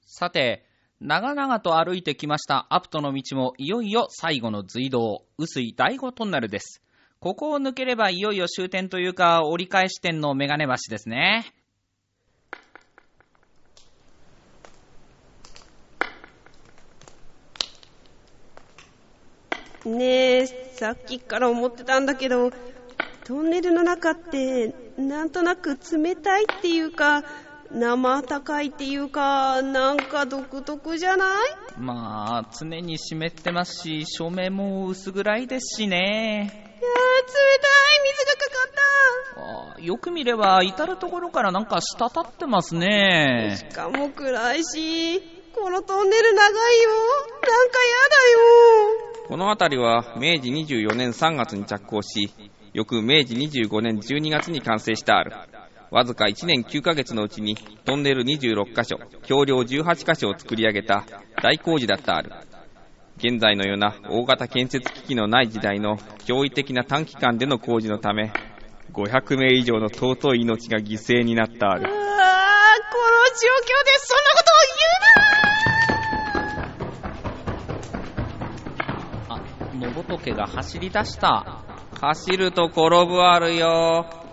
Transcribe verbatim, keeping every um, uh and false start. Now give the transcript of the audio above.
さて、長々と歩いてきましたアプトの道もいよいよ最後の隧道、臼井第五トンネルです。ここを抜ければいよいよ終点というか折り返し点のメガネ橋ですね。 ねえ、さっきから思ってたんだけど、トンネルの中ってなんとなく冷たいっていうか生高いっていうか、なんか独特じゃない？ まあ常に湿ってますし、照明も薄暗いですしね。 いやー、冷たい水がかかった。あ、よく見れば至るところからなんか滴ってますね。 しかも暗いし、このトンネル長いよ。なんかやだよ。 この辺りはめいじにじゅうよねんさんがつに着工し、翌めいじにじゅうごねんじゅうにがつに完成してある。わずかいちねんきゅうかげつのうちにトンネルにじゅうろっかしょ、橋梁じゅうはちかしょを作り上げた大工事だったある。現在のような大型建設機器のない時代の驚異的な短期間での工事のため、ごひゃくめい以上の尊い命が犠牲になったある。 うわー、この状況でそんなことを言うな。あ、のぼとけが走り出した。 走ると転ぶあるよ。